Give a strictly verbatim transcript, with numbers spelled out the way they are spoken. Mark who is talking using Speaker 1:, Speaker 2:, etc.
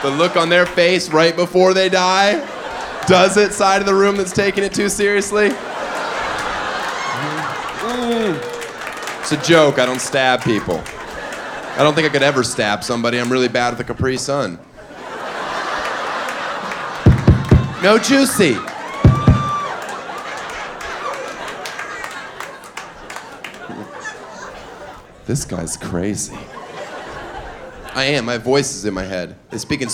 Speaker 1: The look on their face right before they die. Does it side of the room that's taking it too seriously? Mm. It's a joke. I don't stab people. I don't think I could ever stab somebody. I'm really bad with the Capri Sun. No juicy. This guy's crazy. I am. My voice is in my head. They speak in